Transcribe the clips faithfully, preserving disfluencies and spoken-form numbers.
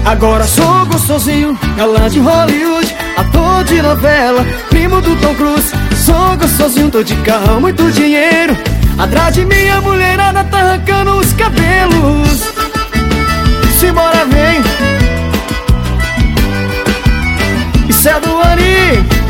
Agora sou gostosinho, galã de Hollywood, ator de novela, primo do Tom Cruise. Sou gostosinho, tô de carrão, muito dinheiro. Atrás de mim a mulherada tá arrancando os cabelos. Simbora, vem. Isso é do Ani.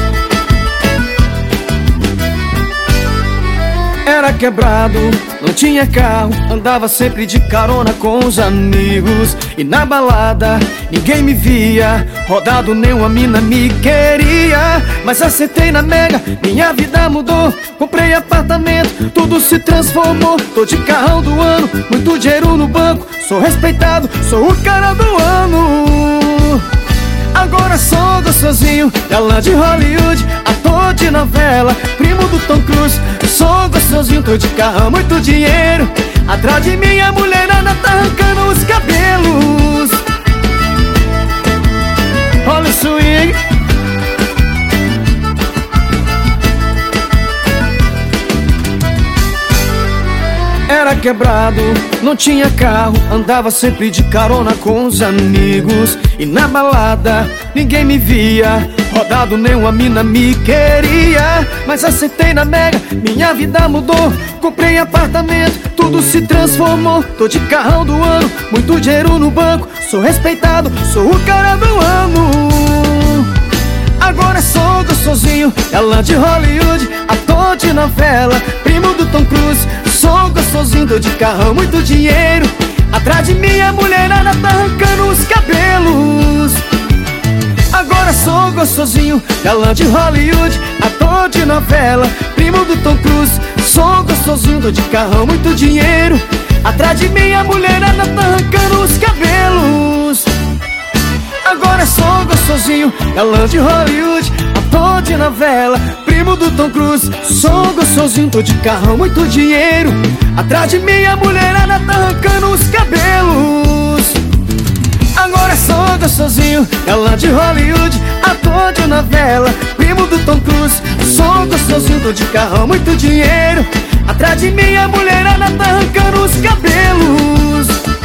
Era quebrado, não tinha carro, andava sempre de carona com os amigos. E na balada ninguém me via, rodado nenhuma mina me queria. Mas acertei na mega, minha vida mudou. Comprei apartamento, tudo se transformou. Tô de carrão do ano, muito dinheiro no banco. Sou respeitado, sou o cara do ano. Agora sou gostosinho, galã de Hollywood, ator de novela, primo do Tom Cruise. Sou gostosinho, tô de carrão, muito dinheiro. Atrás de mim a mulherada tá arrancando os cabelos. Olha o swing. Era quebrado, não tinha carro, andava sempre de carona com os amigos. E na balada ninguém me via, rodado nenhuma mina me queria. Mas acertei na mega, minha vida mudou. Comprei apartamento, tudo se transformou. Tô de carrão do ano, muito dinheiro no banco. Sou respeitado, sou o cara do ano. Agora sou gostosinho, galã de Hollywood, ator de novela, primo do Tom Cruise. Sou gostosinho, tô de carrão, muito dinheiro. Atrás de mim a mulherada tá arrancando os cabelos. Agora sou gostosinho, galã de Hollywood, ator de novela, primo do Tom Cruise. Sou gostosinho, tô de carrão, muito dinheiro. Atrás de mim a mulherada tá arrancando os cabelos. Agora sou gostosinho, galã de Hollywood, ator de novela, primo do Tom Cruise. Sou gostosinho, tô de carrão, muito dinheiro. Atrás de mim a mulherada tá arrancando os cabelos. Agora sou gostosinho, galã de Hollywood, ator de novela, primo do Tom Cruise. Sou gostosinho, tô de carrão, muito dinheiro. Atrás de mim a mulherada tá arrancando os cabelos.